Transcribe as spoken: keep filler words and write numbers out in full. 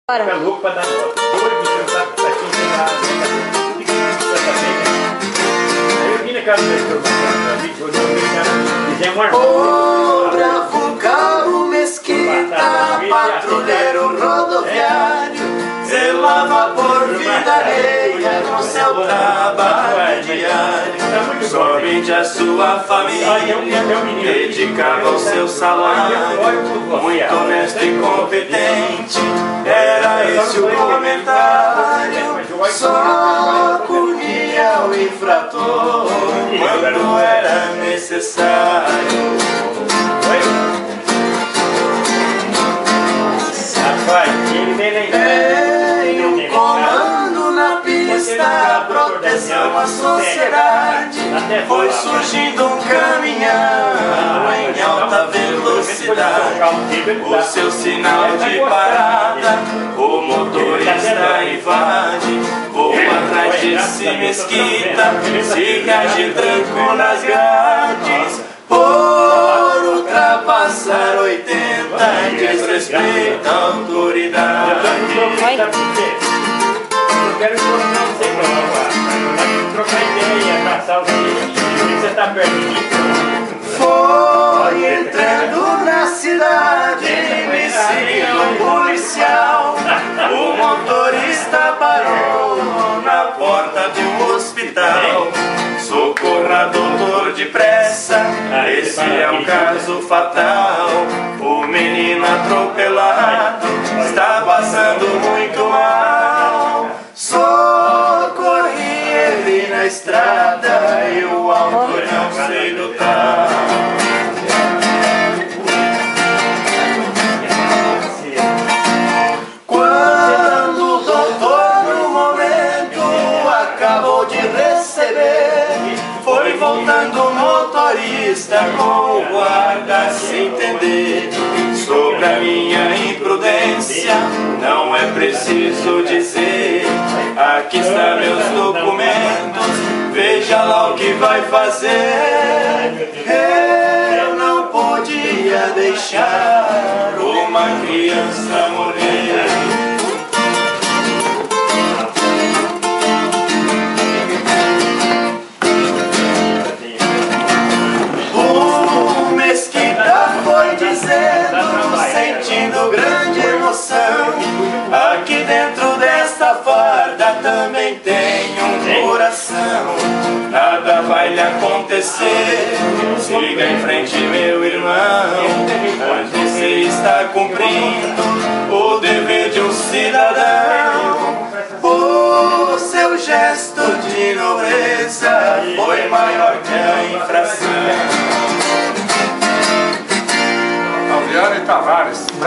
Bora. Fica louco pra dar foto. Doido, você não sabe que tá aqui sem nada. Aí eu vim na casa dele, eu fizemos uma Ô, bravo cabo mesquita, patrulheiro rodoviário, zelava por vida alheia no seu trabalho diário. Somente a sua família dedicava o seu salário, muito honesto e competente, era esse o comentário. Só punia o infrator quando era necessário. Tem um comando na pista, proteção à sociedade. Foi surgindo um caminhão em alta velocidade. O seu sinal de parada, o motorista invade. Vou atrás desse mesquita, se agitando nas grades. Por ultrapassar oitenta, desrespeita a autoridade. Eu quero trocar ideia, caçar os amigos. Você tá perto. Foi entrando na cidade, me seguiu um policial. O motorista parou na porta de um hospital. Socorra, doutor, depressa, esse é um caso fatal. O menino atropelado está passando muito mal. Socorri ele na estrada e o autor não sei do tal. Quando o doutor no momento acabou de receber, foi voltando o motorista com o guarda sem entender. Sobre a minha imprudência não é preciso dizer. Aqui estão meus documentos, veja lá o que vai fazer. Eu não podia deixar uma criança morrer. Sentindo grande emoção, aqui dentro desta farda também tem um coração. Nada vai lhe acontecer, siga em frente, meu irmão, pois você está cumprindo o dever de um cidadão. O seu gesto de nobreza foi maior que a infração. Tavares.